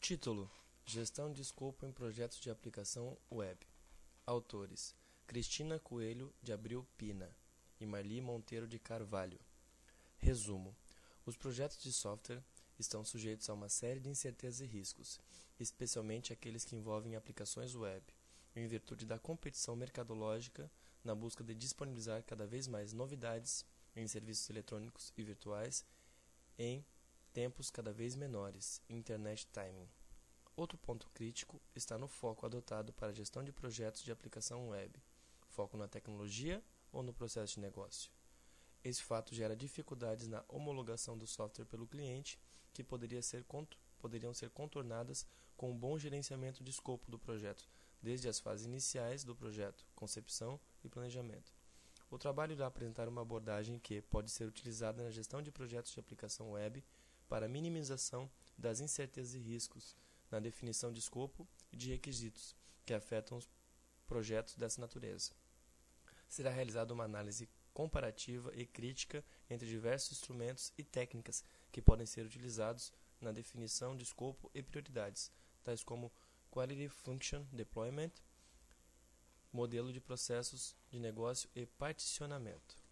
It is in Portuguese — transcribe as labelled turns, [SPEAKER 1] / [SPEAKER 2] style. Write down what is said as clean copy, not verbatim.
[SPEAKER 1] Título: Gestão de escopo em projetos de aplicação web. Autores: Cristina Coelho de Abril Pina e Marli Monteiro de Carvalho. Resumo: os projetos de software estão sujeitos a uma série de incertezas e riscos, especialmente aqueles que envolvem aplicações web, em virtude da competição mercadológica na busca de disponibilizar cada vez mais novidades em serviços eletrônicos e virtuais em tempos cada vez menores, Internet Timing. Outro ponto crítico está no foco adotado para a gestão de projetos de aplicação web, foco na tecnologia ou no processo de negócio. Esse fato gera dificuldades na homologação do software pelo cliente, que poderiam ser contornadas com um bom gerenciamento de escopo do projeto, desde as fases iniciais do projeto, concepção e planejamento. O trabalho irá apresentar uma abordagem que pode ser utilizada na gestão de projetos de aplicação web para minimização das incertezas e riscos na definição de escopo e de requisitos que afetam os projetos dessa natureza. Será realizada uma análise comparativa e crítica entre diversos instrumentos e técnicas que podem ser utilizados na definição de escopo e prioridades, tais como Quality Function Deployment, modelo de processos de negócio e particionamento.